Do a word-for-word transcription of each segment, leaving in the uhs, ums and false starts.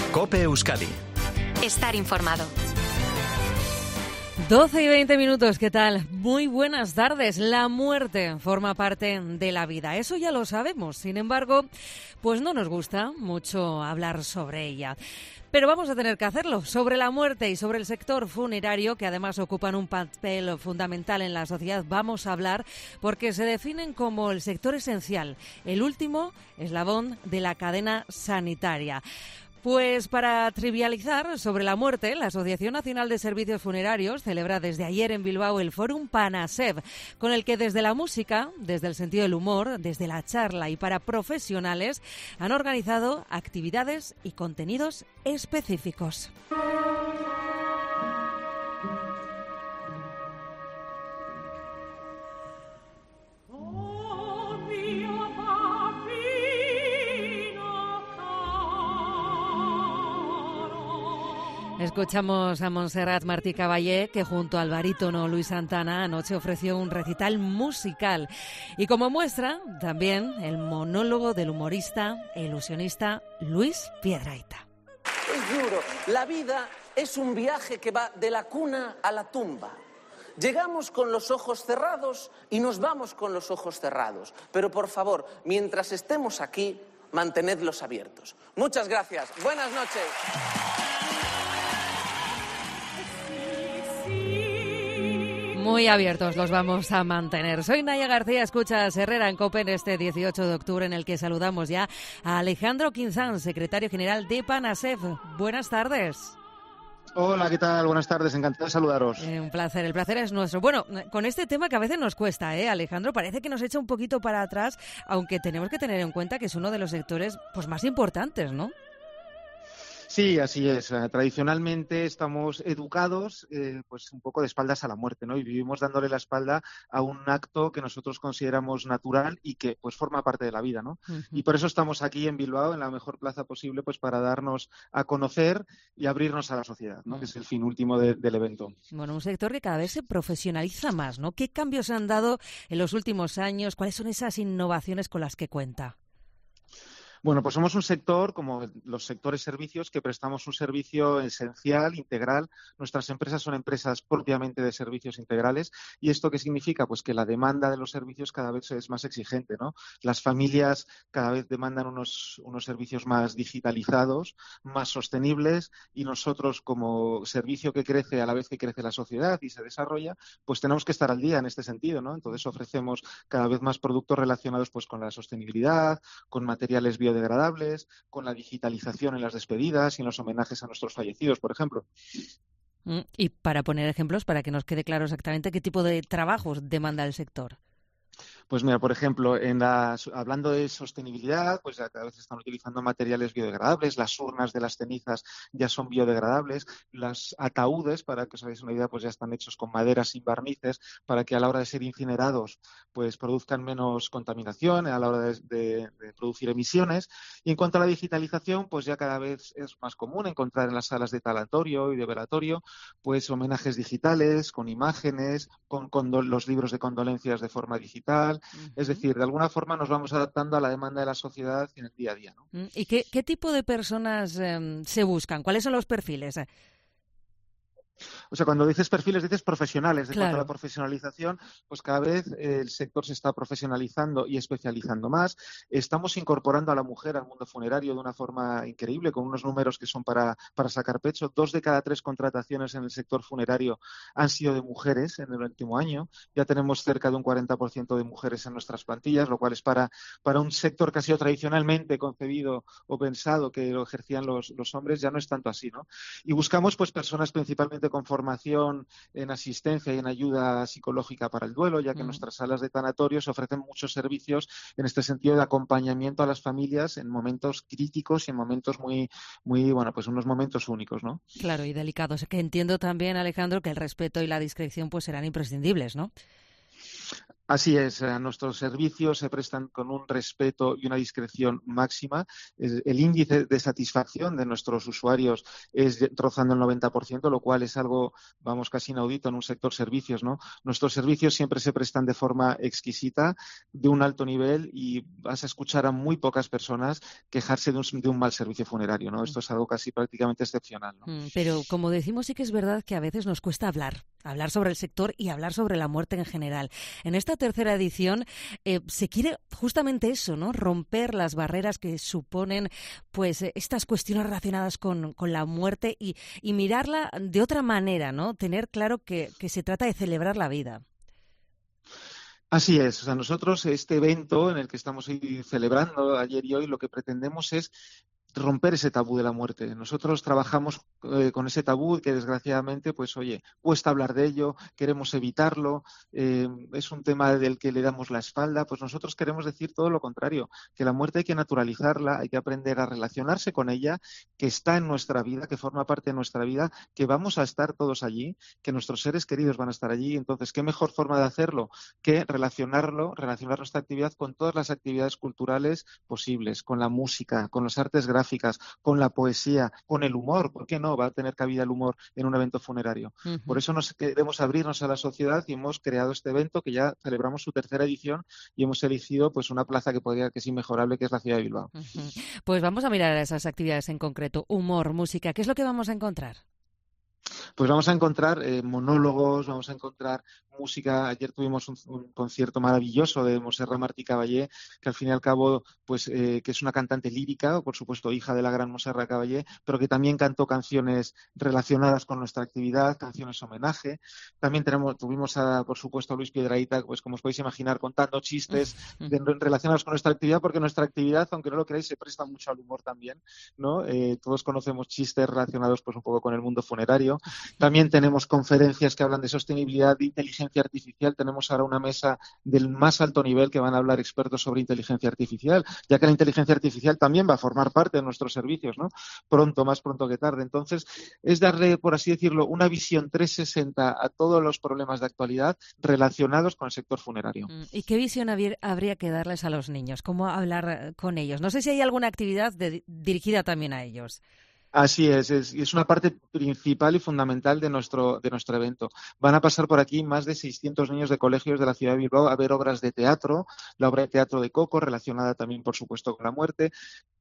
COPE Euskadi. Estar informado. doce y veinte minutos, ¿qué tal? Muy buenas tardes. La muerte forma parte de la vida, eso ya lo sabemos. Sin embargo, pues no nos gusta mucho hablar sobre ella. Pero vamos a tener que hacerlo. Sobre la muerte y sobre el sector funerario, que además ocupan un papel fundamental en la sociedad, vamos a hablar porque se definen como el sector esencial, el último eslabón de la cadena sanitaria. Pues para trivializar sobre la muerte, la Asociación Nacional de Servicios Funerarios celebra desde ayer en Bilbao el Fórum Panasev, con el que desde la música, desde el sentido del humor, desde la charla y para profesionales han organizado actividades y contenidos específicos. Escuchamos a Montserrat Martí Caballé, que junto al barítono Luis Santana anoche ofreció un recital musical. Y como muestra, también el monólogo del humorista e ilusionista Luis Piedrahita. Es duro. La vida es un viaje que va de la cuna a la tumba. Llegamos con los ojos cerrados y nos vamos con los ojos cerrados. Pero por favor, mientras estemos aquí, mantenedlos abiertos. Muchas gracias. Buenas noches. Muy abiertos los vamos a mantener. Soy Naya García, escuchas Herrera en COPE en este dieciocho de octubre, en el que saludamos ya a Alejandro Quinzán, secretario general de Panasev. Buenas tardes. Hola, ¿qué tal? Buenas tardes, encantado de saludaros. Eh, un placer, el placer es nuestro. Bueno, con este tema que a veces nos cuesta, ¿eh, Alejandro? Parece que nos echa un poquito para atrás, aunque tenemos que tener en cuenta que es uno de los sectores pues más importantes, ¿no? Sí, así es. Tradicionalmente estamos educados eh, pues un poco de espaldas a la muerte, ¿no? Y vivimos dándole la espalda a un acto que nosotros consideramos natural y que pues forma parte de la vida, ¿no? Uh-huh. Y por eso estamos aquí en Bilbao, en la mejor plaza posible, pues para darnos a conocer y abrirnos a la sociedad, ¿no? Uh-huh. Que es el fin último de, del evento. Bueno, un sector que cada vez se profesionaliza más, ¿no? ¿Qué cambios se han dado en los últimos años? ¿Cuáles son esas innovaciones con las que cuenta? Bueno, pues somos un sector, como los sectores servicios, que prestamos un servicio esencial, integral. Nuestras empresas son empresas propiamente de servicios integrales. ¿Y esto qué significa? Pues que la demanda de los servicios cada vez es más exigente, ¿no? Las familias cada vez demandan unos, unos servicios más digitalizados, más sostenibles, y nosotros, como servicio que crece a la vez que crece la sociedad y se desarrolla, pues tenemos que estar al día en este sentido, ¿no? Entonces ofrecemos cada vez más productos relacionados pues con la sostenibilidad, con materiales biodegradables, degradables, con la digitalización en las despedidas y en los homenajes a nuestros fallecidos, por ejemplo. Y para poner ejemplos, para que nos quede claro exactamente qué tipo de trabajos demanda el sector. Pues mira, por ejemplo, en la, hablando de sostenibilidad, pues ya cada vez están utilizando materiales biodegradables, las urnas de las cenizas ya son biodegradables, los ataúdes, para que os hagáis una idea, pues ya están hechos con madera sin barnices, para que a la hora de ser incinerados pues produzcan menos contaminación a la hora de, de, de producir emisiones. Y en cuanto a la digitalización, pues ya cada vez es más común encontrar en las salas de talatorio y de velatorio pues homenajes digitales, con imágenes, con, con los libros de condolencias de forma digital. Uh-huh. Es decir, de alguna forma nos vamos adaptando a la demanda de la sociedad en el día a día, ¿no? ¿Y qué, qué tipo de personas eh, se buscan? ¿Cuáles son los perfiles? O sea, cuando dices perfiles, dices profesionales. De claro. cuanto a la profesionalización, pues cada vez eh, el sector se está profesionalizando y especializando más. Estamos incorporando a la mujer al mundo funerario de una forma increíble, con unos números que son para, para sacar pecho. Dos de cada tres contrataciones en el sector funerario han sido de mujeres en el último año. Ya tenemos cerca de un cuarenta por ciento de mujeres en nuestras plantillas, lo cual es para, para un sector que ha sido tradicionalmente concebido o pensado que lo ejercían los, los hombres, ya no es tanto así, ¿no? Y buscamos pues personas principalmente con formación en asistencia y en ayuda psicológica para el duelo, ya que mm. en nuestras salas de tanatorio se ofrecen muchos servicios en este sentido de acompañamiento a las familias en momentos críticos y en momentos muy, muy bueno, pues unos momentos únicos, ¿no? Claro, y delicados. Que entiendo también, Alejandro, que el respeto y la discreción pues serán imprescindibles, ¿no? Así es, eh, nuestros servicios se prestan con un respeto y una discreción máxima. El índice de satisfacción de nuestros usuarios es rozando el noventa por ciento, lo cual es algo, vamos, casi inaudito en un sector servicios, ¿no? Nuestros servicios siempre se prestan de forma exquisita, de un alto nivel, y vas a escuchar a muy pocas personas quejarse de un, de un mal servicio funerario, ¿no? Esto es algo casi prácticamente excepcional, ¿no? Pero, como decimos, sí que es verdad que a veces nos cuesta hablar, hablar sobre el sector y hablar sobre la muerte en general. En esta tercera edición eh, se quiere justamente eso, ¿no? Romper las barreras que suponen pues estas cuestiones relacionadas con, con la muerte y, y mirarla de otra manera, ¿no? Tener claro que, que se trata de celebrar la vida. Así es, o sea, nosotros este evento en el que estamos hoy celebrando ayer y hoy, lo que pretendemos es romper ese tabú de la muerte. Nosotros trabajamos eh, con ese tabú que desgraciadamente, pues oye, cuesta hablar de ello, queremos evitarlo, eh, es un tema del que le damos la espalda. Pues nosotros queremos decir todo lo contrario, que la muerte hay que naturalizarla, hay que aprender a relacionarse con ella, que está en nuestra vida, que forma parte de nuestra vida, que vamos a estar todos allí, que nuestros seres queridos van a estar allí. Entonces, ¿qué mejor forma de hacerlo que relacionarlo, relacionar nuestra actividad con todas las actividades culturales posibles, con la música, con las artes gráficas, con la poesía, con el humor? ¿Por qué no va a tener cabida el humor en un evento funerario? Uh-huh. Por eso nos queremos abrirnos a la sociedad y hemos creado este evento, que ya celebramos su tercera edición, y hemos elegido pues una plaza que podría, que es inmejorable, que es la ciudad de Bilbao. Uh-huh. Pues vamos a mirar esas actividades en concreto. Humor, música, ¿qué es lo que vamos a encontrar? Pues vamos a encontrar eh, monólogos, vamos a encontrar música. Ayer tuvimos un, un concierto maravilloso de Montserrat Martí Caballé, que al fin y al cabo, pues eh, que es una cantante lírica, por supuesto hija de la gran Montserrat Caballé, pero que también cantó canciones relacionadas con nuestra actividad, canciones homenaje. También tenemos, tuvimos a, por supuesto, a Luis Piedrahita, pues como os podéis imaginar, contando chistes de, relacionados con nuestra actividad, porque nuestra actividad, aunque no lo creáis, se presta mucho al humor también, ¿no? Eh, todos conocemos chistes relacionados pues un poco con el mundo funerario. También tenemos conferencias que hablan de sostenibilidad, de inteligencia artificial. Tenemos ahora una mesa del más alto nivel que van a hablar expertos sobre inteligencia artificial, ya que la inteligencia artificial también va a formar parte de nuestros servicios, ¿no? Pronto, más pronto que tarde. Entonces, es darle, por así decirlo, una visión trescientos sesenta a todos los problemas de actualidad relacionados con el sector funerario. ¿Y qué visión habría que darles a los niños? ¿Cómo hablar con ellos? No sé si hay alguna actividad de, dirigida también a ellos. Así es, es, es una parte principal y fundamental de nuestro, de nuestro evento. Van a pasar por aquí más de seiscientos niños de colegios de la ciudad de Bilbao a ver obras de teatro, la obra de teatro de Coco, relacionada también, por supuesto, con la muerte,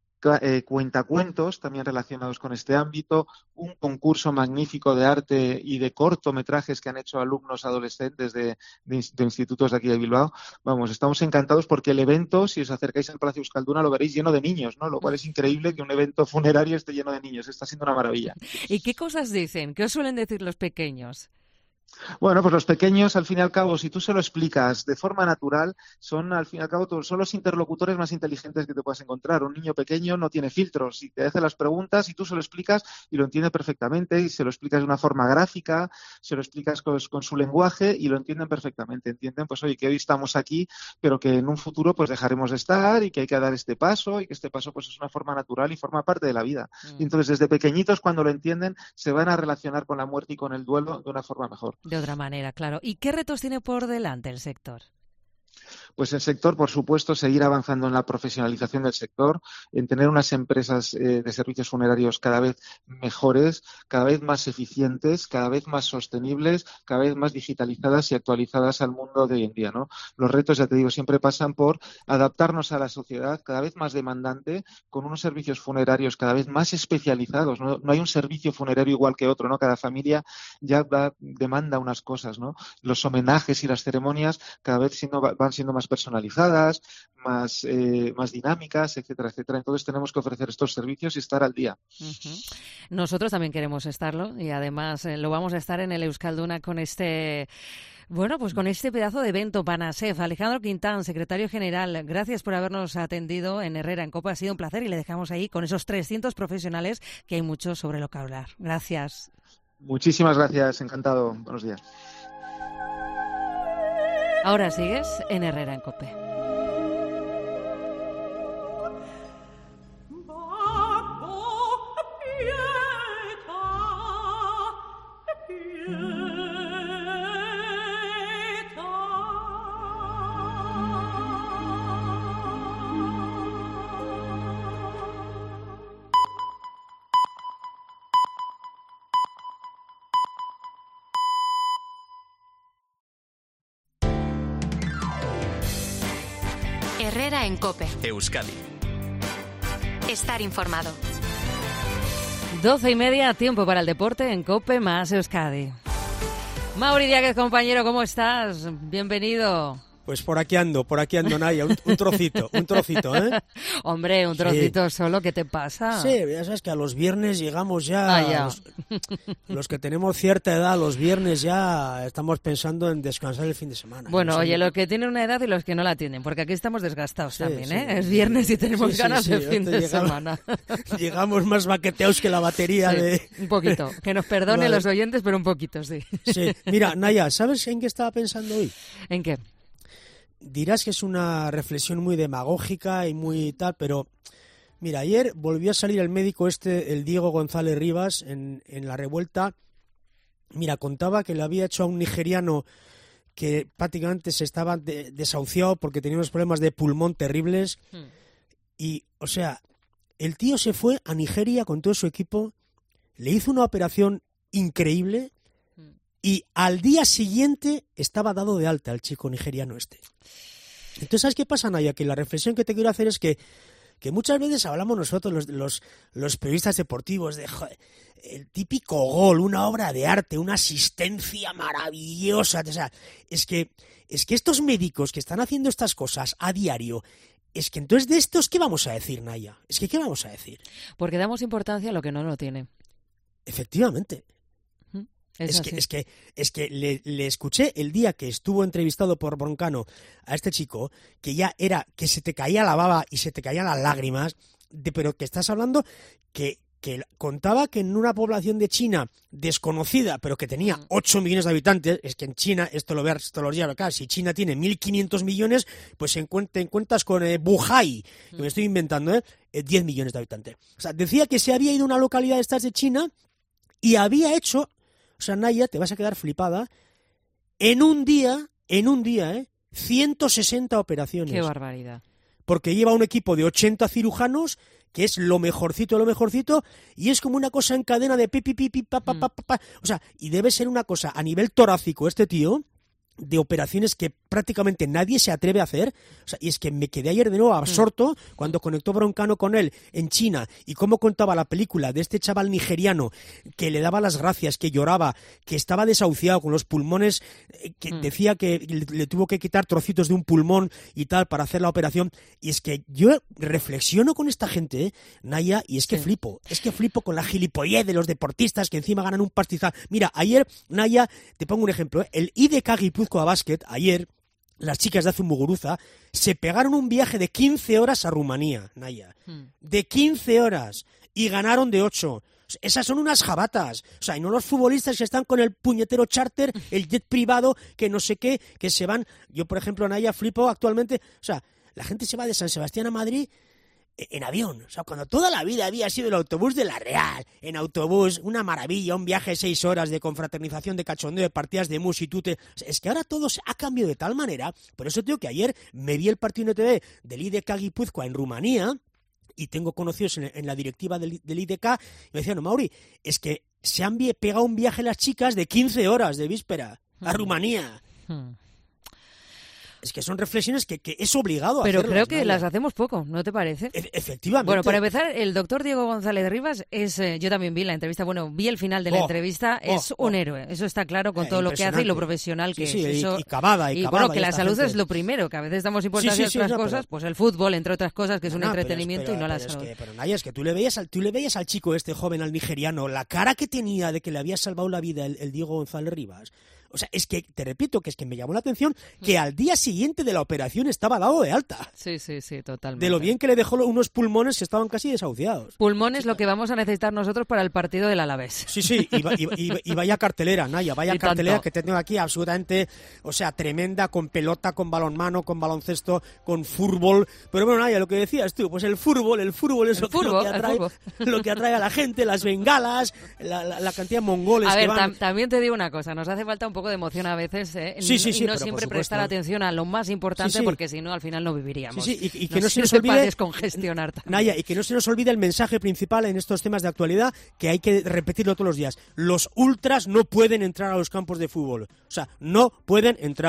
eh, cuentacuentos también relacionados con este ámbito, un concurso magnífico de arte y de cortometrajes que han hecho alumnos adolescentes de, de, de institutos de aquí de Bilbao. Vamos, estamos encantados porque el evento, si os acercáis al Palacio Euskalduna, lo veréis lleno de niños, ¿no? Lo cual es increíble que un evento funerario esté lleno de niños. Está siendo una maravilla. ¿Y qué cosas dicen? ¿Qué os suelen decir los pequeños? Bueno, pues los pequeños, al fin y al cabo, si tú se lo explicas de forma natural, son, al fin y al cabo, son los interlocutores más inteligentes que te puedas encontrar. Un niño pequeño no tiene filtros. Si te hace las preguntas y tú se lo explicas y lo entiende perfectamente, y se lo explicas de una forma gráfica, se lo explicas con, con su lenguaje y lo entienden perfectamente. Entienden, pues, oye, que hoy estamos aquí, pero que en un futuro, pues, dejaremos de estar y que hay que dar este paso y que este paso, pues, es una forma natural y forma parte de la vida. Mm. Y entonces, desde pequeñitos, cuando lo entienden, se van a relacionar con la muerte y con el duelo de una forma mejor. De otra manera, claro. ¿Y qué retos tiene por delante el sector? Pues el sector, por supuesto, seguir avanzando en la profesionalización del sector, en tener unas empresas eh, de servicios funerarios cada vez mejores, cada vez más eficientes, cada vez más sostenibles, cada vez más digitalizadas y actualizadas al mundo de hoy en día, ¿no? Los retos, ya te digo, siempre pasan por adaptarnos a la sociedad cada vez más demandante, con unos servicios funerarios cada vez más especializados, ¿no? No hay un servicio funerario igual que otro, ¿no? Cada familia ya va, demanda unas cosas, ¿no? Los homenajes y las ceremonias cada vez siendo, van siendo más personalizadas, más, eh, más dinámicas, etcétera, etcétera. Entonces tenemos que ofrecer estos servicios y estar al día. Uh-huh. Nosotros también queremos estarlo y además eh, lo vamos a estar en el Euskalduna con este... Bueno, pues con este pedazo de evento, Panasef. Alejandro Quintán, secretario general, gracias por habernos atendido en Herrera en Cope. Ha sido un placer y le dejamos ahí con esos trescientos profesionales, que hay mucho sobre lo que hablar. Gracias. Muchísimas gracias, encantado. Buenos días. Ahora sigues en Herrera en Cope. Herrera en COPE. Euskadi. Estar informado. Doce y media, tiempo para el deporte en COPE más Euskadi. Mauri Diáguez, compañero, ¿cómo estás? Bienvenido. Pues por aquí ando, por aquí ando, Naya, un, un trocito, un trocito, ¿eh? Hombre, un trocito sí. Solo, ¿qué te pasa? Sí, ya sabes que a los viernes llegamos ya, ah, ya. Los, los que tenemos cierta edad, los viernes ya estamos pensando en descansar el fin de semana. Bueno, no sé, oye, los que tienen una edad y los que no la tienen, porque aquí estamos desgastados sí, también, sí, ¿eh? sí, es viernes y tenemos sí, ganas sí, de sí, fin de llegamos, semana. Llegamos más baqueteados que la batería sí, de... un poquito, que nos perdone vale. Los oyentes, pero un poquito, sí. Sí, mira, Naya, ¿sabes en qué estaba pensando hoy? ¿En qué? Dirás que es una reflexión muy demagógica y muy tal, pero mira, ayer volvió a salir el médico este, el Diego González Rivas, en, en La Revuelta. Mira, contaba que le había hecho a un nigeriano que prácticamente se estaba de, desahuciado porque tenía unos problemas de pulmón terribles. Hmm. Y, o sea, el tío se fue a Nigeria con todo su equipo, le hizo una operación increíble. Y al día siguiente estaba dado de alta el chico nigeriano este. Entonces, ¿sabes qué pasa, Naya? Que la reflexión que te quiero hacer es que, que muchas veces hablamos nosotros, los, los, los periodistas deportivos, de joder, el típico gol, una obra de arte, una asistencia maravillosa. O sea, es que, es que estos médicos que están haciendo estas cosas a diario, es que entonces de estos, ¿qué vamos a decir, Naya? Es que, ¿qué vamos a decir? Porque damos importancia a lo que no lo tiene. Efectivamente. Es, es que, es que, es que le, le escuché el día que estuvo entrevistado por Broncano a este chico, que ya era, que se te caía la baba y se te caían las lágrimas, de, pero que estás hablando que, que contaba que en una población de China desconocida, pero que tenía ocho millones de habitantes, es que en China, esto lo veas, esto lo lleva acá, si China tiene mil quinientos millones, pues en te encuentras con eh, Wuhan, que me estoy inventando, ¿eh? eh, diez millones de habitantes. O sea, decía que se había ido a una localidad de estas de China y había hecho... O sea, Naya, te vas a quedar flipada. En un día, en un día, ¿eh? ciento sesenta operaciones. ¡Qué barbaridad! Porque lleva un equipo de ochenta cirujanos, que es lo mejorcito de lo mejorcito, y es como una cosa en cadena de pi, pi, pi, pi, pa, pa, pa, pa, pa. O sea, y debe ser una cosa a nivel torácico este tío, de operaciones que prácticamente nadie se atreve a hacer. O sea, y es que me quedé ayer de nuevo absorto mm. cuando conectó Broncano con él en China y cómo contaba la película de este chaval nigeriano que le daba las gracias, que lloraba, que estaba desahuciado con los pulmones, que mm. decía que le, le tuvo que quitar trocitos de un pulmón y tal para hacer la operación. Y es que yo reflexiono con esta gente, ¿eh, Naya? Y es que sí. flipo, es que flipo con la gilipollez de los deportistas que encima ganan un pastizal. Mira, ayer, Naya, te pongo un ejemplo, ¿eh? El I D K Guipúzcoa a básquet, ayer, las chicas de Azumuguruza se pegaron un viaje de quince horas a Rumanía, Naya. Hmm. De quince horas. Y ganaron de ocho. Esas son unas jabatas. O sea, y no los futbolistas que están con el puñetero charter, el jet privado, que no sé qué, que se van... Yo, por ejemplo, Naya, flipo actualmente... O sea, la gente se va de San Sebastián a Madrid... en avión, o sea, cuando toda la vida había sido el autobús de La Real, en autobús, una maravilla, un viaje de seis horas de confraternización, de cachondeo, de partidas de mus y tute, o sea, es que ahora todo se ha cambiado de tal manera, por eso digo que ayer me vi el partido en T V del I D K Guipúzcoa en Rumanía, y tengo conocidos en, en la directiva del, del I D K, y me decían, no, Mauri, es que se han pegado un viaje las chicas de quince horas de víspera a Rumanía. Hmm. Es que son reflexiones que, que es obligado a Pero hacerlas, creo que Naya. Las hacemos poco, ¿no te parece? E- efectivamente. Bueno, para empezar, el doctor Diego González Rivas es, eh, yo también vi la entrevista, bueno, vi el final de la oh, entrevista, oh, es un oh. héroe, eso está claro con Eh, todo lo que hace y lo profesional que sí, sí, es. Y, Eso, y Cavada, y, y Cavada, bueno, que y la esta salud gente. es lo primero, que a veces damos importancia Sí, sí, sí, a otras no, cosas, pero... pues el fútbol, entre otras cosas, que es un no, entretenimiento pero, y no la pero salud. Es que, pero Naya, es que tú le, veías al, tú le veías al chico este joven, al nigeriano, la cara que tenía de que le había salvado la vida el, el Diego González Rivas. O sea, es que, te repito, que es que me llamó la atención que al día siguiente de la operación estaba dado de alta. Sí, sí, sí, totalmente. De lo bien que le dejó unos pulmones que estaban casi desahuciados. Pulmones, sí, lo que vamos a necesitar nosotros para el partido del Alavés. Sí, sí, y, y, y, y vaya cartelera, Naya, vaya y cartelera tanto. Que te tengo aquí absolutamente, o sea, tremenda, con pelota, con balonmano, con baloncesto, con fútbol. Pero bueno, Naya, lo que decías tú, pues el fútbol, el fútbol es el lo, fútbol, que atrae, lo que atrae a la gente, las bengalas, la, la, la cantidad de mongoles a ver, que van. tam- también te digo una cosa, nos hace falta un poco de emoción a veces. ¿Eh? Sí, sí, sí, y no pero siempre por prestar atención a lo más importante, sí, sí. porque si no al final no viviríamos. Sí, sí, y, y que nos no se nos sirve para olvide descongestionar también. Naya, y que no se nos olvide el mensaje principal en estos temas de actualidad, que hay que repetirlo todos los días. Los ultras no pueden entrar a los campos de fútbol. O sea, no pueden entrar.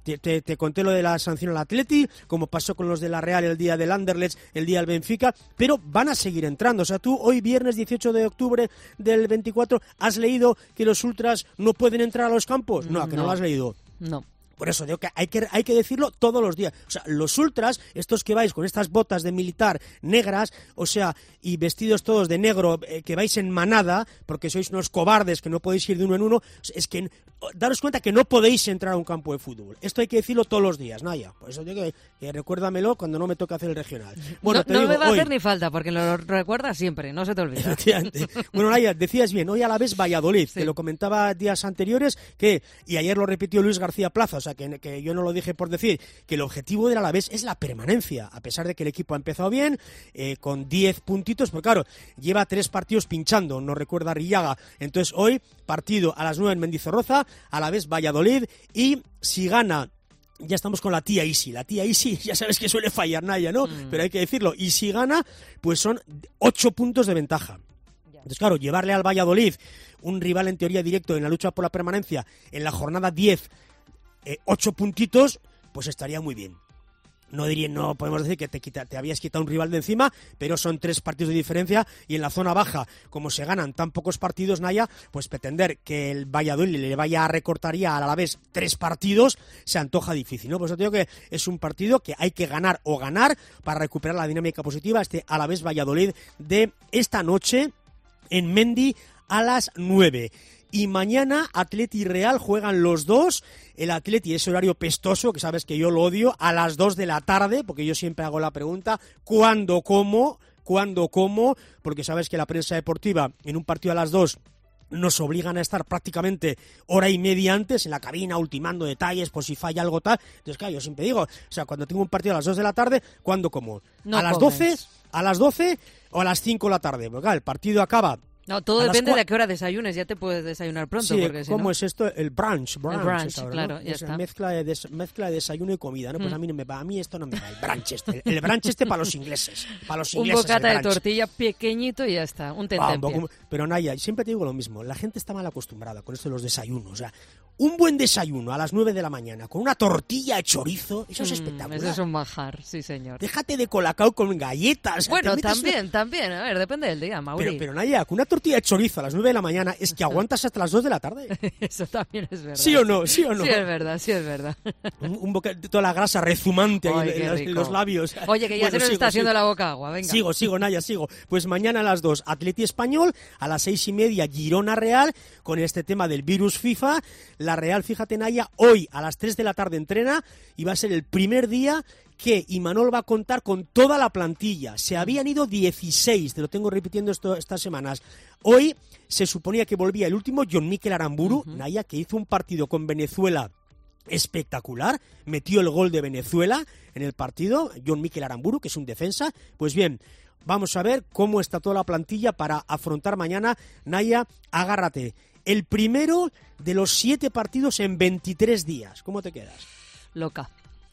te, te, te conté lo de la sanción al Atleti, como pasó con los de la Real el día del Anderlecht, el día del Benfica, pero van a seguir entrando. O sea, tú hoy viernes dieciocho de octubre del veinticuatro, ¿has leído que los ultras no pueden entrar a los campos? No, ¿a que no, no lo has leído? No. Por eso digo que hay, que hay que decirlo todos los días. O sea, los ultras, estos que vais con estas botas de militar negras, o sea, y vestidos todos de negro, eh, que vais en manada, porque sois unos cobardes que no podéis ir de uno en uno, es que daros cuenta que no podéis entrar a un campo de fútbol. Esto hay que decirlo todos los días, Naya. Por eso digo que, que recuérdamelo cuando no me toca hacer el regional. Bueno, no te no digo, me va a hoy, hacer ni falta, porque lo recuerdas siempre, no se te olvida. Bueno, Naya, decías bien, hoy a la vez Valladolid, Sí. te lo comentaba días anteriores, que y ayer lo repitió Luis García Plaza, o sea, que, que yo no lo dije por decir, que el objetivo del Alavés es la permanencia, a pesar de que el equipo ha empezado bien, eh, con diez puntitos, porque claro, lleva tres partidos pinchando, no recuerda Rillaga, entonces hoy partido a las nueve en Mendizorroza, Alavés Valladolid, y si gana... Ya estamos con la tía Isi. La tía Isi, ya sabes que suele fallar Naya, ¿no? Mm. Pero hay que decirlo. Y si gana, pues son ocho puntos de ventaja. Entonces, claro, llevarle al Valladolid, un rival en teoría directo en la lucha por la permanencia, en la jornada diez, eh, ocho puntitos, pues estaría muy bien. No diría, no podemos decir que te, quita, te habías quitado un rival de encima, pero son tres partidos de diferencia y en la zona baja, como se ganan tan pocos partidos, Naya, pues pretender que el Valladolid le vaya a recortaría al Alavés tres partidos se antoja difícil, ¿no? Pues yo digo que es un partido que hay que ganar o ganar para recuperar la dinámica positiva, este Alavés Valladolid de esta noche en Mendi a las nueve. Y mañana Atleti y Real juegan los dos. El Atleti, ese horario pestoso, que sabes que yo lo odio, a las dos de la tarde, porque yo siempre hago la pregunta, ¿cuándo, cómo? ¿Cuándo, cómo? Porque sabes que la prensa deportiva en un partido a las dos nos obligan a estar prácticamente hora y media antes en la cabina ultimando detalles por si falla algo tal. Entonces, claro, yo siempre digo, o sea, cuando tengo un partido a las dos de la tarde, ¿cuándo, cómo? No ¿A las comes. doce? ¿A las doce o a las cinco de la tarde? Porque claro, el partido acaba... No, todo A depende las cua- de a qué hora desayunes, ya te puedes desayunar pronto. Sí, porque si ¿cómo no... es esto? El brunch. brunch El brunch, es ahora, claro, ¿no? ya Es está. Mezcla de, des- mezcla de desayuno y comida, ¿no? Pues Mm. a mí no me va, a mí esto no me va, el brunch este. El brunch este para los ingleses. Para los Un ingleses bocata el de brunch. tortilla pequeñito y ya está, un Ah, un tentempié. poco- pero Naya, siempre te digo lo mismo, la gente está mal acostumbrada con esto de los desayunos. O sea, un buen desayuno a las nueve de la mañana con una tortilla de chorizo, eso es Mm, espectacular. Eso es un manjar, sí señor. Déjate de colacao con galletas. o sea, Bueno, te metes también, una- también, a ver, depende del día, Mauri. Pero, pero Naya, con una tortilla de chorizo a las nueve de la mañana es que aguantas hasta las dos de la tarde. Eso también es verdad. ¿Sí o no? ¿Sí o no? Sí es verdad, sí es verdad. Un, un boca- toda la grasa rezumante ahí Ay, en, qué en los, rico. en los labios. Oye, que ya Bueno, se nos sigo, está haciendo sigo. la boca agua, venga. Sigo, sigo, Naya, sigo. Pues mañana a las dos, Atleti Español, a las seis y media, Girona Real, con este tema del virus FIFA. La Real, fíjate, Naya, hoy a las tres de la tarde entrena y va a ser el primer día que Imanol va a contar con toda la plantilla. Se habían ido dieciséis, te lo tengo repitiendo esto, estas semanas. Hoy se suponía que volvía el último, John Mikel Aramburu, uh-huh. Naya, que hizo un partido con Venezuela espectacular, metió el gol de Venezuela en el partido, John Mikel Aramburu, que es un defensa. Pues bien, vamos a ver cómo está toda la plantilla para afrontar mañana. Naya, agárrate. El primero de los siete partidos en veintitrés días. ¿Cómo te quedas? Loca.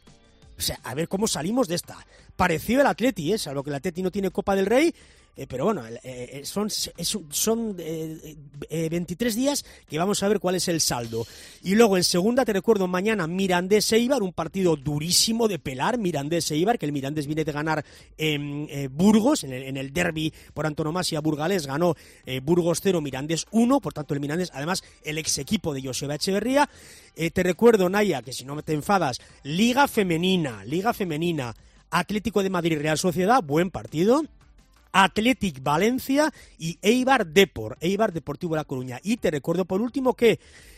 O sea, a ver cómo salimos de esta. Parecido el Atleti, ¿eh? Salvo que el Atleti no tiene Copa del Rey. Eh, pero bueno, eh, son, es, son eh, eh, veintitrés días que vamos a ver cuál es el saldo. Y luego en segunda te recuerdo mañana Mirandés-Eibar, un partido durísimo de pelar, Mirandés-Eibar, que el Mirandés viene de ganar en eh, Burgos, en el, en el derbi por antonomasia burgalés, ganó eh, Burgos cero, Mirandés uno, por tanto el Mirandés, además el ex equipo de Joseba Echeverría. Eh, te recuerdo, Naya, que si no te enfadas, Liga Femenina, Liga Femenina, Atlético de Madrid, Real Sociedad, buen partido. Athletic Valencia y Eibar Depor, Eibar Deportivo La Coruña. Y te recuerdo por último que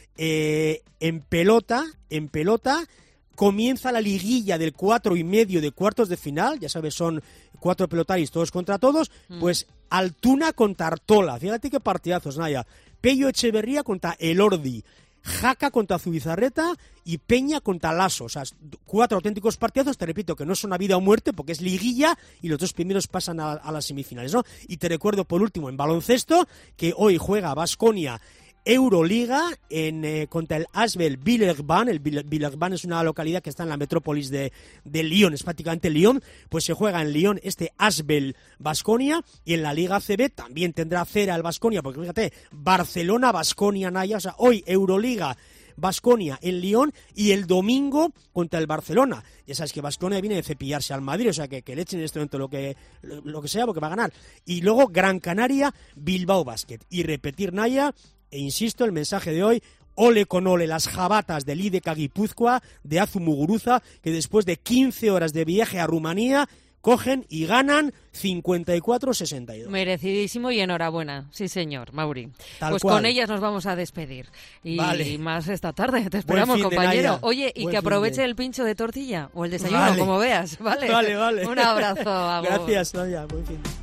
eh, en pelota, en pelota comienza la liguilla del cuatro y medio de cuartos de final, ya sabes, son cuatro pelotaris todos contra todos, mm. pues Altuna contra Artola, fíjate qué partidazos, Naya. Pello Echeverría contra Elordi, Jaca contra Zubizarreta y Peña contra Lasso. O sea, cuatro auténticos partidazos, te repito, que no son a vida o muerte porque es liguilla y los dos primeros pasan a, a las semifinales, ¿no? Y te recuerdo por último en baloncesto que hoy juega Baskonia Euroliga en, eh, contra el Asvel Villeurbanne. El Villeurbanne es una localidad que está en la metrópolis de, de Lyon, es prácticamente Lyon. Pues se juega en Lyon este Asvel Baskonia y en la Liga A C B también tendrá cera el Baskonia, porque fíjate, Barcelona Baskonia, Naya, o sea, hoy Euroliga Baskonia en Lyon y el domingo contra el Barcelona. Ya sabes que Baskonia viene de cepillarse al Madrid, o sea que, que le echen en este momento lo que, lo, lo que sea porque va a ganar. Y luego Gran Canaria, Bilbao Basket. Y repetir, Naya, e insisto, el mensaje de hoy: ole con ole las jabatas del I D K Guipúzcoa de Azu Muguruza, que después de quince horas de viaje a Rumanía cogen y ganan cincuenta y cuatro a sesenta y dos. Merecidísimo y enhorabuena, sí señor, Mauri. Tal pues cual. Con ellas nos vamos a despedir. Y vale. más esta tarde, te esperamos, Buen fin de, compañero. Naya. Oye, y Buen que aproveche fin de. el pincho de tortilla o el desayuno, Vale. como veas, ¿vale? Vale, vale. Un abrazo, agur. Gracias, Naya. Buen fin de.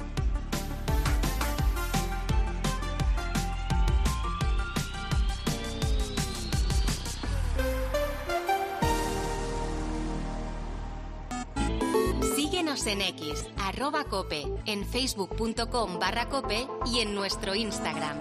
Síguenos en X, arroba cope, en facebook.com barra cope y en nuestro Instagram.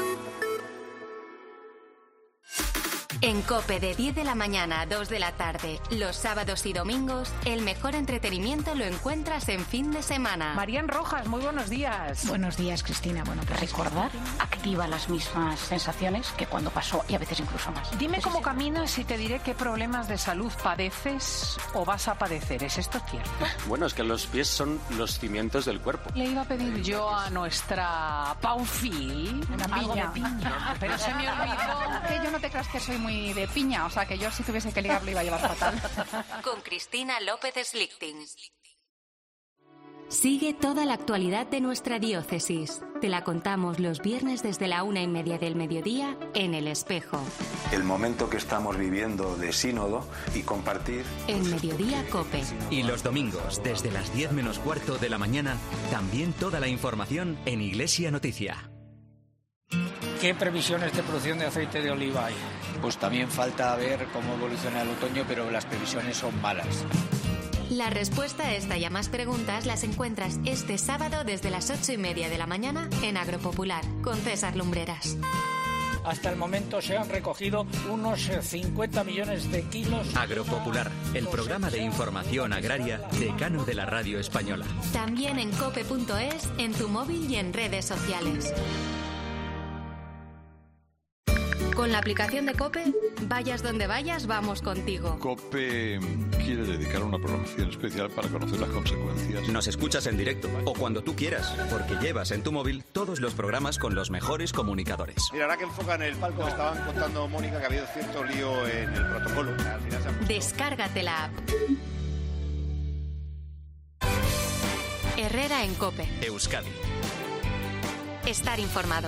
En COPE de diez de la mañana a dos de la tarde, los sábados y domingos, el mejor entretenimiento lo encuentras en fin de semana. Marian Rojas, muy buenos días. Buenos días, Cristina. Bueno, pues recordar activa las mismas sensaciones que cuando pasó y a veces incluso más. Dime Pues cómo sí. caminas y te diré qué problemas de salud padeces o vas a padecer. ¿Es esto cierto? Bueno, es que los pies son los cimientos del cuerpo. Le iba a pedir yo a nuestra Paufi Una algo piña. de piña, pero se me olvidó. Que yo no te creas que soy muy de piña, o sea que yo si tuviese que ligar lo iba a llevar fatal. Con Cristina López Slichting. Sigue toda la actualidad de nuestra diócesis. Te la contamos los viernes desde la una y media del mediodía en El Espejo. El momento que estamos viviendo de sínodo y compartir. En Mediodía Cope. Y los domingos, desde las diez menos cuarto de la mañana, también toda la información en Iglesia Noticia. ¿Qué previsiones de producción de aceite de oliva hay? Pues también falta ver cómo evoluciona el otoño, pero las previsiones son malas. La respuesta a esta y a más preguntas las encuentras este sábado desde las ocho y media de la mañana en Agropopular, con César Lumbreras. Hasta el momento se han recogido unos cincuenta millones de kilos. Agropopular, el programa de información agraria decano de la radio española. También en cope punto es, en tu móvil y en redes sociales. Con la aplicación de COPE, vayas donde vayas, vamos contigo. COPE quiere dedicar una programación especial para conocer las consecuencias. Nos escuchas en directo o cuando tú quieras, porque llevas en tu móvil todos los programas con los mejores comunicadores. Mira, ahora que enfocan el palco, me estaban contando, Mónica, que ha habido cierto lío en el protocolo. Al final se han... Descárgate la app. Herrera en COPE. Euskadi. Estar informado.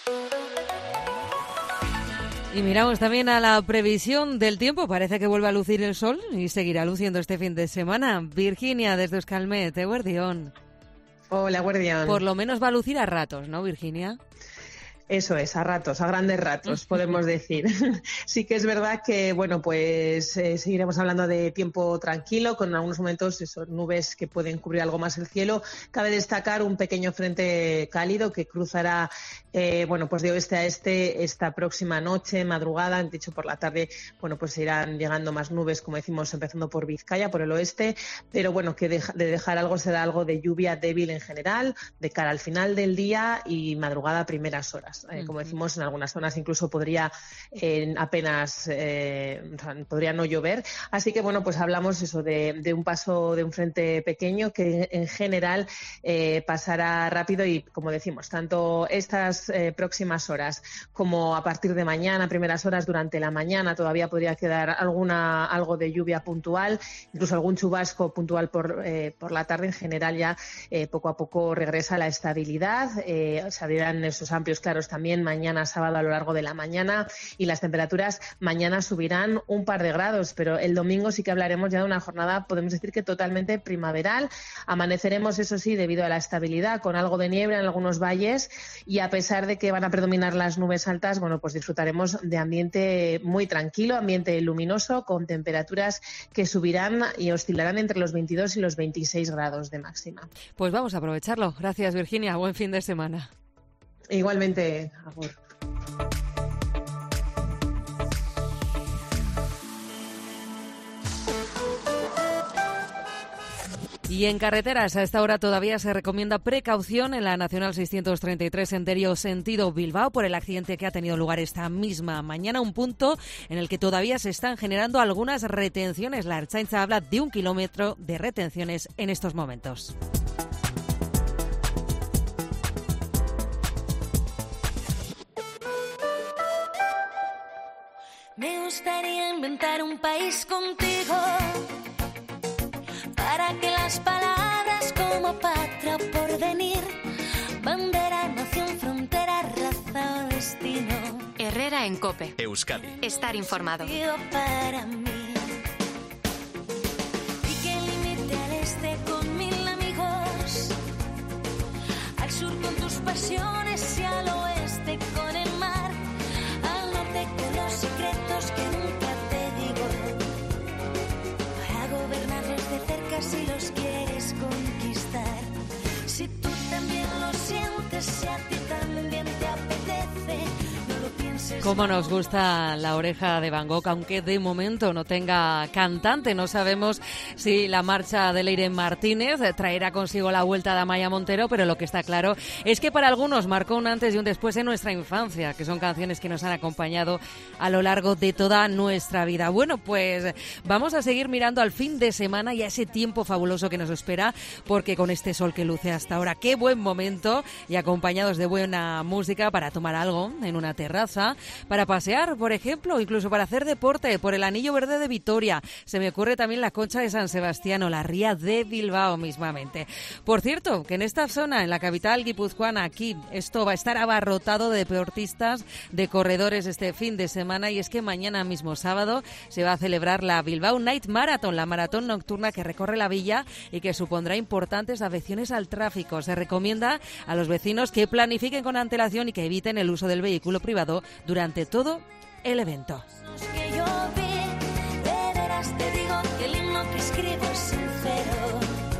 Y miramos también a la previsión del tiempo. Parece que vuelve a lucir el sol y seguirá luciendo este fin de semana. Virginia, desde Euskalmet, Eguerdión. Hola, Guardián. Por lo menos va a lucir a ratos, ¿no, Virginia? Eso es, a ratos, a grandes ratos, podemos decir. Sí que es verdad que, bueno, pues eh, seguiremos hablando de tiempo tranquilo, con algunos momentos esos nubes que pueden cubrir algo más el cielo. Cabe destacar un pequeño frente cálido que cruzará, eh, bueno, pues de oeste a este esta próxima noche, madrugada, de hecho por la tarde, bueno, pues irán llegando más nubes, como decimos, empezando por Vizcaya, por el oeste, pero bueno, que de, de dejar algo será algo de lluvia débil en general, de cara al final del día y madrugada a primeras horas. Eh, como decimos, en algunas zonas incluso podría eh, apenas, eh, o sea, podría no llover. Así que, bueno, pues hablamos eso de, de un paso de un frente pequeño que en general eh, pasará rápido y, como decimos, tanto estas eh, próximas horas como a partir de mañana, primeras horas durante la mañana, todavía podría quedar alguna algo de lluvia puntual, incluso algún chubasco puntual por, eh, por la tarde. En general ya eh, poco a poco regresa la estabilidad, eh, se abrirán esos amplios claros también mañana sábado a lo largo de la mañana y las temperaturas mañana subirán un par de grados, pero el domingo sí que hablaremos ya de una jornada, podemos decir que totalmente primaveral. Amaneceremos, eso sí, debido a la estabilidad, con algo de niebla en algunos valles y a pesar de que van a predominar las nubes altas, bueno, pues disfrutaremos de ambiente muy tranquilo, ambiente luminoso, con temperaturas que subirán y oscilarán entre los veintidós y los veintiséis grados de máxima. Pues vamos a aprovecharlo. Gracias, Virginia. Buen fin de semana. Igualmente, agur. Y en carreteras, a esta hora todavía se recomienda precaución en la Nacional seiscientos treinta y tres en Derio, sentido Bilbao, por el accidente que ha tenido lugar esta misma mañana, un punto en el que todavía se están generando algunas retenciones. La Ertzaintza habla de un kilómetro de retenciones en estos momentos. Me gustaría inventar un país contigo, para que las palabras como patria o porvenir, bandera, nación, frontera, raza o destino. Herrera en COPE. Euskadi. Estar informado. Para mí. Y que límite al este con mil amigos, al sur con tus pasiones y al oeste con el mar, al norte con los secretos que nunca te digo, para gobernarlos de cerca si los quieres conquistar. Si tú también lo sientes, si a ti también te apetece, no lo pienses. Cómo nos gusta La Oreja de Van Gogh, aunque de momento no tenga cantante. No sabemos si la marcha de Leire Martínez traerá consigo la vuelta de Amaya Montero, pero lo que está claro es que para algunos marcó un antes y un después en nuestra infancia, que son canciones que nos han acompañado a lo largo de toda nuestra vida. Bueno, pues vamos a seguir mirando al fin de semana y a ese tiempo fabuloso que nos espera, porque con este sol que luce hasta ahora, qué buen momento, y acompañados de buena música para tomar algo en una terraza, para pasear, por ejemplo, o incluso para hacer deporte por el Anillo Verde de Vitoria. Se me ocurre también la Concha de San Sebastián o la Ría de Bilbao mismamente. Por cierto, que en esta zona, en la capital guipuzcoana, aquí, esto va a estar abarrotado de deportistas, de corredores este fin de semana, y es que mañana mismo sábado se va a celebrar la Bilbao Night Marathon, la maratón nocturna que recorre la villa y que supondrá importantes afecciones al tráfico. Se recomienda a los vecinos que planifiquen con antelación y que eviten el uso del vehículo privado durante todo el evento. Que yo vi, de veras te digo que el himno que escribo es sincero.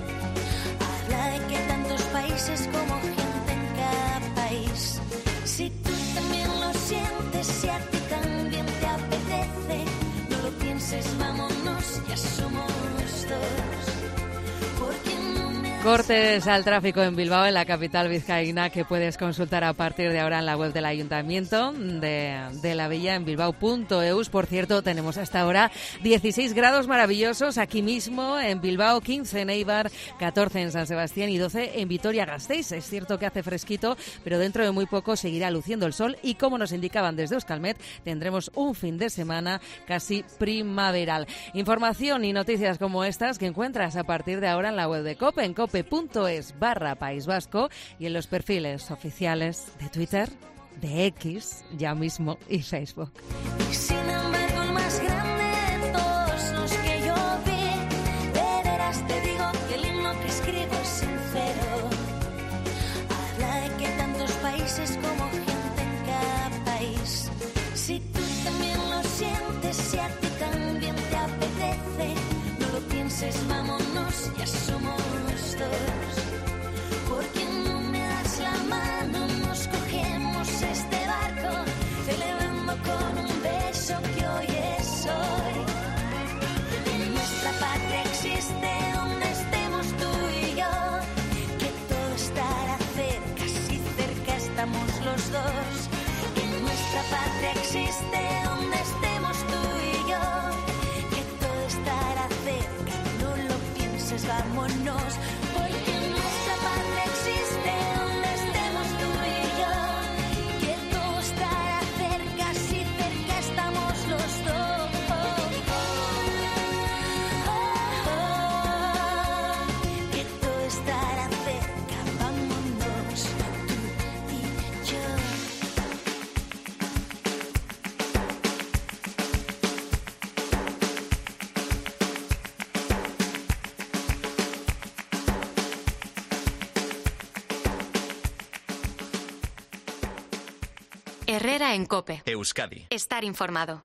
Habla de que tantos países como gente en cada país. Si tú también lo sientes, si a ti también te apetece, no lo pienses, vámonos, ya somos dos. Porque Cortes al tráfico en Bilbao, en la capital vizcaína, que puedes consultar a partir de ahora en la web del Ayuntamiento de, de la Villa, en bilbao punto eus. Por cierto, tenemos hasta ahora dieciséis grados maravillosos aquí mismo en Bilbao, quince en Eibar, catorce en San Sebastián y doce en Vitoria-Gasteiz. Es cierto que hace fresquito, pero dentro de muy poco seguirá luciendo el sol y, como nos indicaban desde Euskalmet, tendremos un fin de semana casi primaveral. Información y noticias como estas que encuentras a partir de ahora en la web de COPE, en cope punto es barra País Vasco, y en los perfiles oficiales de Twitter, de X, ya mismo, y Facebook. Y sin embargo el más grande de todos los que yo vi, de veras te digo que el himno que escribo es sincero. Habla de que tantos países como gente en cada país. Si tú también lo sientes, si a ti también te apetece, no lo pienses, vámonos, ya somos dos. Porque no me das la mano, nos cogemos este barco, celebrando con un beso que hoy es hoy. En nuestra patria existe donde estemos tú y yo, que todo estará cerca, si cerca estamos los dos. Que en nuestra patria existe donde estemos tú y yo, que todo estará cerca, no lo pienses, vámonos. Porque en nuestra patria existe donde estemos tú y yo, que todo estará cerca, si cerca estamos los dos. Que todo estará cerca, vámonos tú y yo. Herrera en COPE. Euskadi. Estar informado.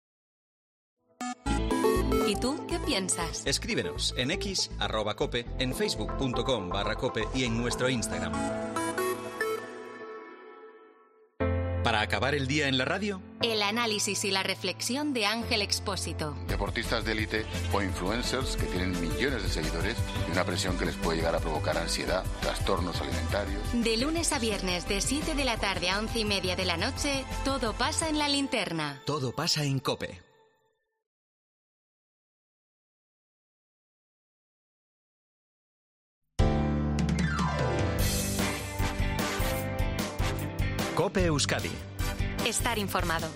¿Y tú qué piensas? Escríbenos en X, arroba cope, en facebook punto com barra cope y en nuestro Instagram. Para acabar el día en la radio, el análisis y la reflexión de Ángel Expósito. Deportistas de élite o influencers que tienen millones de seguidores y una presión que les puede llegar a provocar ansiedad, trastornos alimentarios. De lunes a viernes, de siete de la tarde a once y media de la noche, todo pasa en la linterna. todo pasa en COPE. COPE Euskadi. Estar informado.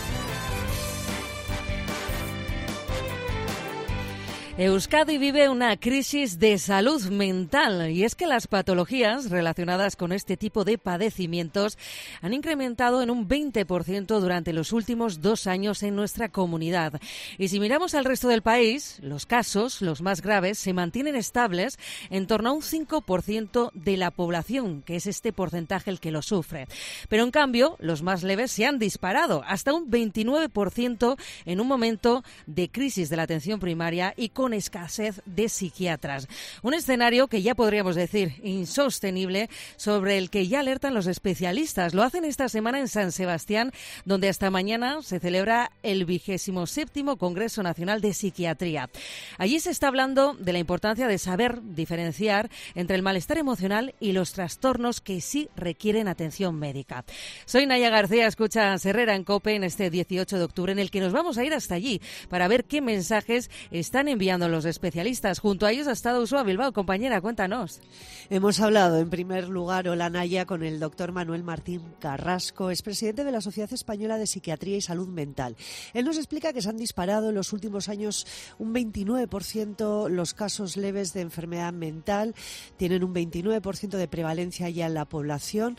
Euskadi vive una crisis de salud mental y es que las patologías relacionadas con este tipo de padecimientos han incrementado en un veinte por ciento durante los últimos dos años en nuestra comunidad. Y si miramos al resto del país, los casos, los más graves, se mantienen estables en torno a un cinco por ciento de la población, que es este porcentaje el que lo sufre. Pero en cambio, los más leves se han disparado hasta un veintinueve por ciento en un momento de crisis de la atención primaria y con con escasez de psiquiatras. Un escenario que ya podríamos decir insostenible, sobre el que ya alertan los especialistas. Lo hacen esta semana en San Sebastián, donde hasta mañana se celebra el vigésimo séptimo Congreso Nacional de Psiquiatría. Allí se está hablando de la importancia de saber diferenciar entre el malestar emocional y los trastornos que sí requieren atención médica. Soy Naya García, escucha Herrera en COPE en este dieciocho de octubre, en el que nos vamos a ir hasta allí para ver qué mensajes están enviando los especialistas. Junto a ellos ha estado Uxua Bilbao. Compañera, cuéntanos. Hemos hablado, en primer lugar, hola Naya, con el doctor Manuel Martín Carrasco, es presidente de la Sociedad Española de Psiquiatría y Salud Mental. Él nos explica que se han disparado en los últimos años un veintinueve por ciento los casos leves de enfermedad mental, tienen un veintinueve por ciento de prevalencia ya en la población.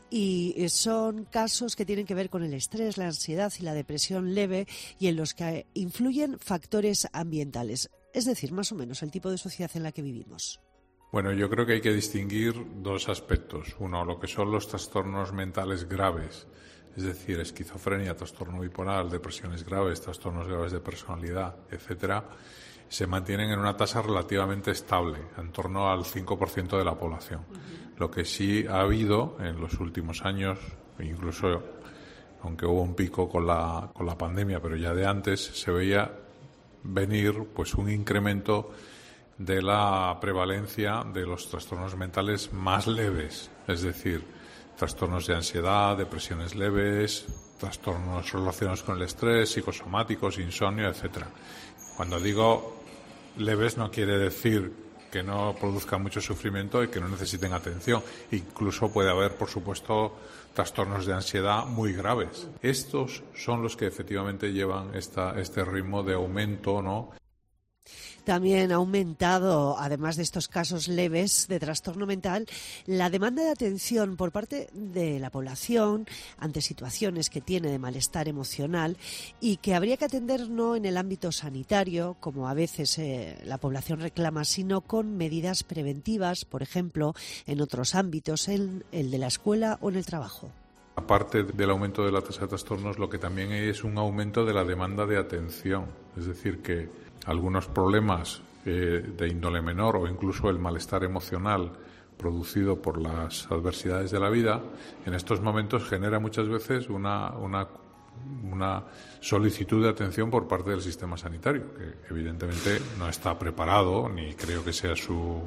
Y son casos que tienen que ver con el estrés, la ansiedad y la depresión leve, y en los que influyen factores ambientales. Es decir, más o menos el tipo de sociedad en la que vivimos. Bueno, yo creo que hay que distinguir dos aspectos. Uno, lo que son los trastornos mentales graves, es decir, esquizofrenia, trastorno bipolar, depresiones graves, trastornos graves de personalidad, etcétera, se mantienen en una tasa relativamente estable, en torno al cinco por ciento de la población. Uh-huh. Lo que sí ha habido en los últimos años, incluso aunque hubo un pico con la, con la pandemia, pero ya de antes, se veía venir pues un incremento de la prevalencia de los trastornos mentales más leves, es decir, trastornos de ansiedad, depresiones leves, trastornos relacionados con el estrés, psicosomáticos, insomnio, etcétera. Cuando digo leves no quiere decir que no produzcan mucho sufrimiento y que no necesiten atención. Incluso puede haber, por supuesto, trastornos de ansiedad muy graves. Estos son los que efectivamente llevan esta, este ritmo de aumento, ¿no? También ha aumentado, además de estos casos leves de trastorno mental, la demanda de atención por parte de la población ante situaciones que tiene de malestar emocional y que habría que atender no en el ámbito sanitario, como a veces eh, la población reclama, sino con medidas preventivas, por ejemplo, en otros ámbitos, en el de la escuela o en el trabajo. Aparte del aumento de la tasa de trastornos, lo que también hay es un aumento de la demanda de atención, es decir, que algunos problemas eh, de índole menor o incluso el malestar emocional producido por las adversidades de la vida, en estos momentos genera muchas veces una, una, una solicitud de atención por parte del sistema sanitario, que evidentemente no está preparado, ni creo que sea su,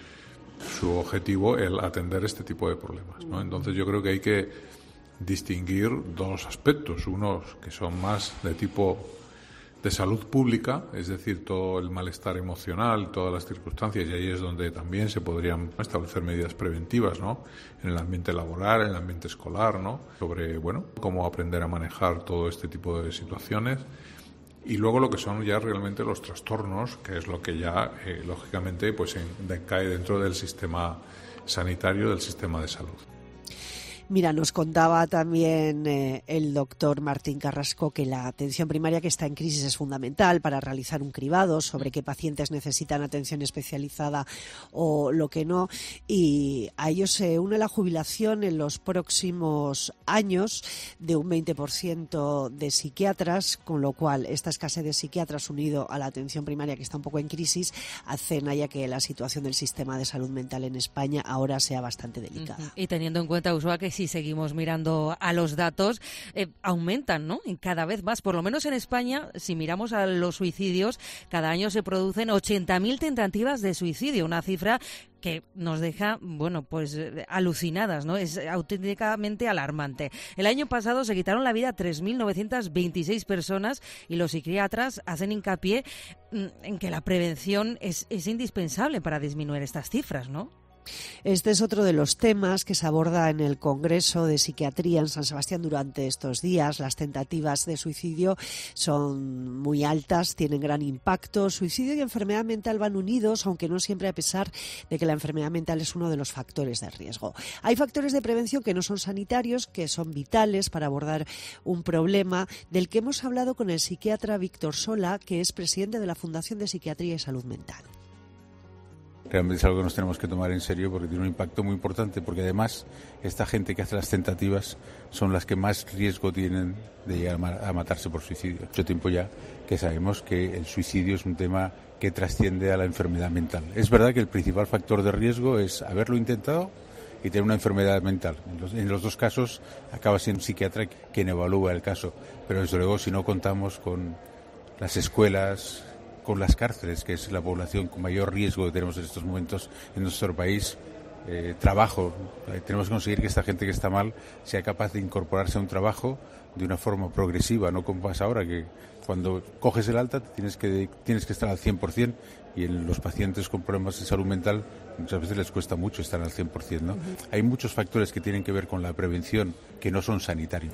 su objetivo el atender este tipo de problemas, ¿no? Entonces yo creo que hay que distinguir dos aspectos, unos que son más de tipo de salud pública, es decir, todo el malestar emocional, todas las circunstancias, y ahí es donde también se podrían establecer medidas preventivas, ¿no? En el ambiente laboral, en el ambiente escolar, ¿no? Sobre, bueno, cómo aprender a manejar todo este tipo de situaciones. Y luego lo que son ya realmente los trastornos, que es lo que ya, eh, lógicamente, pues en, de, cae dentro del sistema sanitario, del sistema de salud. Mira, nos contaba también eh, el doctor Martín Carrasco que la atención primaria que está en crisis es fundamental para realizar un cribado sobre qué pacientes necesitan atención especializada o lo que no, y a ello se une la jubilación en los próximos años de un veinte por ciento de psiquiatras, con lo cual esta escasez de psiquiatras unido a la atención primaria que está un poco en crisis hacen ya que la situación del sistema de salud mental en España ahora sea bastante delicada. Uh-huh. Y teniendo en cuenta, Uxua, que si seguimos mirando a los datos, eh, aumentan, ¿no? Y cada vez más, por lo menos en España, si miramos a los suicidios, cada año se producen ochenta mil tentativas de suicidio, una cifra que nos deja, bueno, pues alucinadas, ¿no? Es auténticamente alarmante. El año pasado se quitaron la vida tres mil novecientas veintiséis personas y los psiquiatras hacen hincapié en que la prevención es, es indispensable para disminuir estas cifras, ¿no? Este es otro de los temas que se aborda en el Congreso de Psiquiatría en San Sebastián durante estos días. Las tentativas de suicidio son muy altas, tienen gran impacto. Suicidio y enfermedad mental van unidos, aunque no siempre, a pesar de que la enfermedad mental es uno de los factores de riesgo. Hay factores de prevención que no son sanitarios, que son vitales para abordar un problema del que hemos hablado con el psiquiatra Víctor Sola, que es presidente de la Fundación de Psiquiatría y Salud Mental. Realmente es algo que nos tenemos que tomar en serio porque tiene un impacto muy importante, porque además esta gente que hace las tentativas son las que más riesgo tienen de llegar a matarse por suicidio. Mucho tiempo ya que sabemos que el suicidio es un tema que trasciende a la enfermedad mental. Es verdad que el principal factor de riesgo es haberlo intentado y tener una enfermedad mental. En los, en los dos casos acaba siendo un psiquiatra quien evalúa el caso, pero desde luego si no contamos con las escuelas, con las cárceles, que es la población con mayor riesgo que tenemos en estos momentos en nuestro país, eh, trabajo. Eh, tenemos que conseguir que esta gente que está mal sea capaz de incorporarse a un trabajo de una forma progresiva, no como pasa ahora, que cuando coges el alta tienes que, tienes que estar al cien por ciento, y en los pacientes con problemas de salud mental muchas veces les cuesta mucho estar al cien por ciento, ¿no? Uh-huh. Hay muchos factores que tienen que ver con la prevención que no son sanitarios.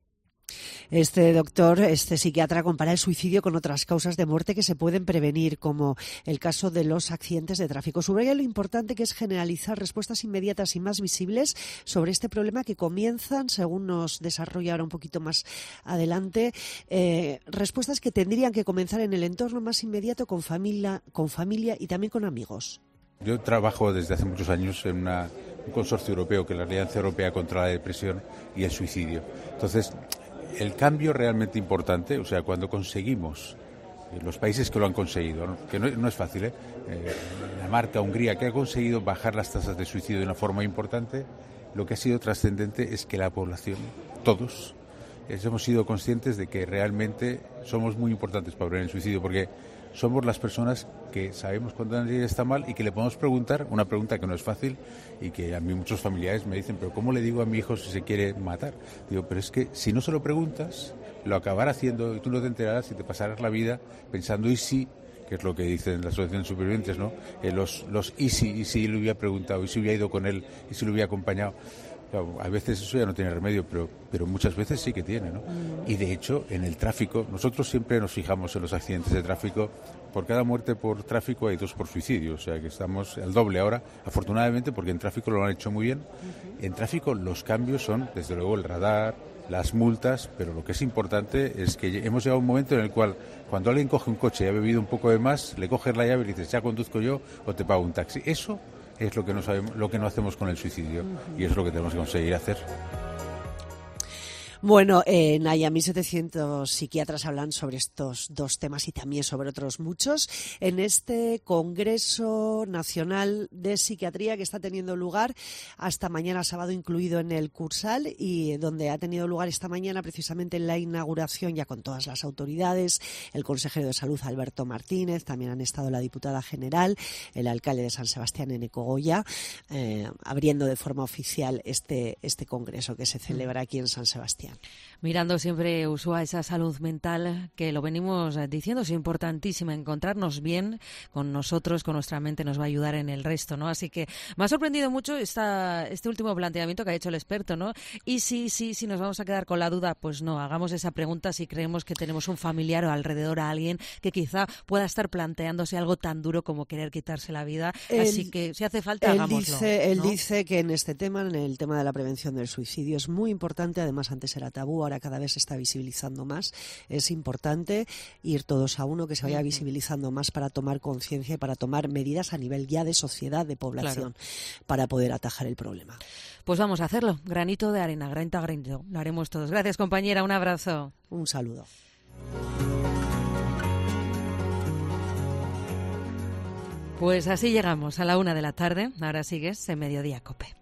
Este doctor, este psiquiatra, compara el suicidio con otras causas de muerte que se pueden prevenir, como el caso de los accidentes de tráfico. Subraya lo importante que es generalizar respuestas inmediatas y más visibles sobre este problema que comienzan, según nos desarrolla ahora un poquito más adelante, eh, respuestas que tendrían que comenzar en el entorno más inmediato con familia, con familia y también con amigos. Yo trabajo desde hace muchos años en una, un consorcio europeo, que es la Alianza Europea contra la Depresión y el Suicidio. Entonces, el cambio realmente importante, o sea, cuando conseguimos, eh, los países que lo han conseguido, ¿no? que no, no es fácil, ¿eh? Eh, Dinamarca, Hungría, que ha conseguido bajar las tasas de suicidio de una forma importante, lo que ha sido trascendente es que la población, todos, eh, hemos sido conscientes de que realmente somos muy importantes para prevenir el suicidio, porque somos las personas que sabemos cuando alguien está mal y que le podemos preguntar, una pregunta que no es fácil y que a mí muchos familiares me dicen, pero ¿cómo le digo a mi hijo si se quiere matar? Digo, pero es que si no se lo preguntas, lo acabará haciendo y tú no te enterarás y te pasarás la vida pensando y si, que es lo que dicen las asociaciones de supervivientes, ¿no? Eh, los, los y si, y si le hubiera preguntado, y si hubiera ido con él, y si lo hubiera acompañado. Claro, a veces eso ya no tiene remedio, pero, pero muchas veces sí que tiene, ¿no? Y de hecho, en el tráfico, nosotros siempre nos fijamos en los accidentes de tráfico. Por cada muerte por tráfico hay dos por suicidio, o sea que estamos al doble ahora, afortunadamente, porque en tráfico lo han hecho muy bien. En tráfico los cambios son, desde luego, el radar, las multas, pero lo que es importante es que hemos llegado a un momento en el cual, cuando alguien coge un coche y ha bebido un poco de más, le coges la llave y le dices, ya conduzco yo o te pago un taxi. Eso es lo que no sabemos, lo que no hacemos con el suicidio, y es lo que tenemos que conseguir hacer. Bueno, en Naya, mil setecientos psiquiatras hablan sobre estos dos temas y también sobre otros muchos en este Congreso Nacional de Psiquiatría que está teniendo lugar hasta mañana sábado, incluido en el Cursal, y donde ha tenido lugar esta mañana precisamente en la inauguración ya con todas las autoridades, el consejero de Salud Alberto Martínez, también han estado la diputada general, el alcalde de San Sebastián, Eneco Goya, eh, abriendo de forma oficial este, este Congreso que se celebra aquí en San Sebastián. Mirando siempre, Uxue, esa salud mental que lo venimos diciendo, es importantísima. Encontrarnos bien con nosotros, con nuestra mente, nos va a ayudar en el resto, ¿no? Así que me ha sorprendido mucho esta, este último planteamiento que ha hecho el experto, ¿no? Y si, si, si nos vamos a quedar con la duda, pues no, hagamos esa pregunta si creemos que tenemos un familiar o alrededor a alguien que quizá pueda estar planteándose algo tan duro como querer quitarse la vida. Él, Así que si hace falta, él hagámoslo. Dice, él ¿no? dice que en este tema, en el tema de la prevención del suicidio, es muy importante, además antes era tabú, ahora cada vez se está visibilizando más. Es importante ir todos a uno, que se vaya visibilizando más para tomar conciencia y para tomar medidas a nivel ya de sociedad, de población, claro, para poder atajar el problema. Pues vamos a hacerlo. Granito de arena, granito a granito. Lo haremos todos. Gracias, compañera. Un abrazo. Un saludo. Pues así llegamos a la una de la tarde. Ahora sigues en Mediodía COPE.